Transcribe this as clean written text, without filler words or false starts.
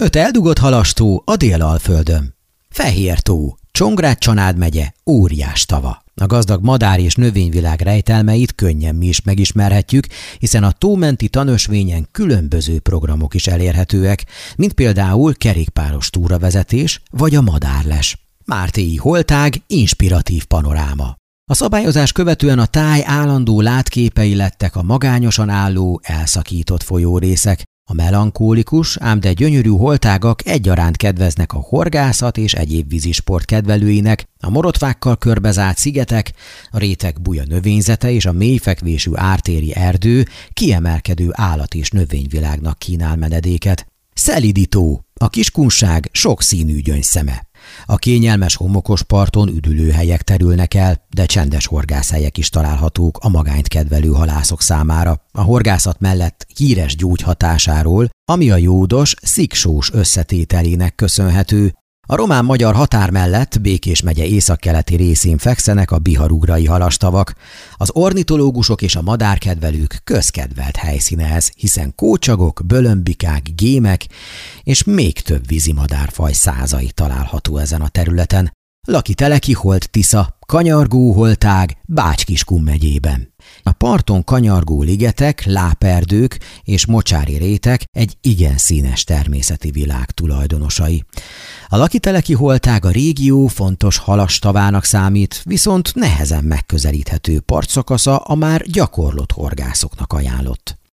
5 eldugott halastó a Dél-Alföldön. Fehér-tó, Csongrád-Csanád megye, óriás tava. A gazdag madár- és növényvilág rejtelmeit könnyen mi is megismerhetjük, hiszen a tómenti tanösvényen különböző programok is elérhetőek, mint például kerékpáros túravezetés vagy a madárles. Mártéi holtág, inspiratív panoráma. A szabályozás követően a táj állandó látképei lettek a magányosan álló, elszakított folyórészek. A melankólikus, ám de gyönyörű holtágak egyaránt kedveznek a horgászat és egyéb vízisport kedvelőinek, a morotvákkal körbezárt szigetek, a réteg buja növényzete és a mélyfekvésű ártéri erdő kiemelkedő állat- és növényvilágnak kínál menedéket. Szelidító, a kiskunság sokszínű gyöngyszeme. A kényelmes homokos parton üdülőhelyek terülnek el, de csendes horgászhelyek is találhatók a magányt kedvelő halászok számára. A horgászat mellett híres gyógyhatásáról, ami a jódos, sziksós összetételének köszönhető. A román-magyar határ mellett Békés megye északkeleti részén fekszenek a biharugrai halastavak. Az ornitológusok és a madárkedvelők közkedvelt helyszíne ez, hiszen kócsagok, bölömbikák, gémek és még több vízimadárfaj százai található ezen a területen. Laki-Teleki-Holt-Tisza, Kanyargó-Holtág, Bács-Kiskun megyében. A parton kanyargó ligetek, láperdők és mocsári rétek egy igen színes természeti világ tulajdonosai. A Laki-Teleki-Holtág a régió fontos halastavának számít, viszont nehezen megközelíthető partszakasza a már gyakorlott horgászoknak ajánlott.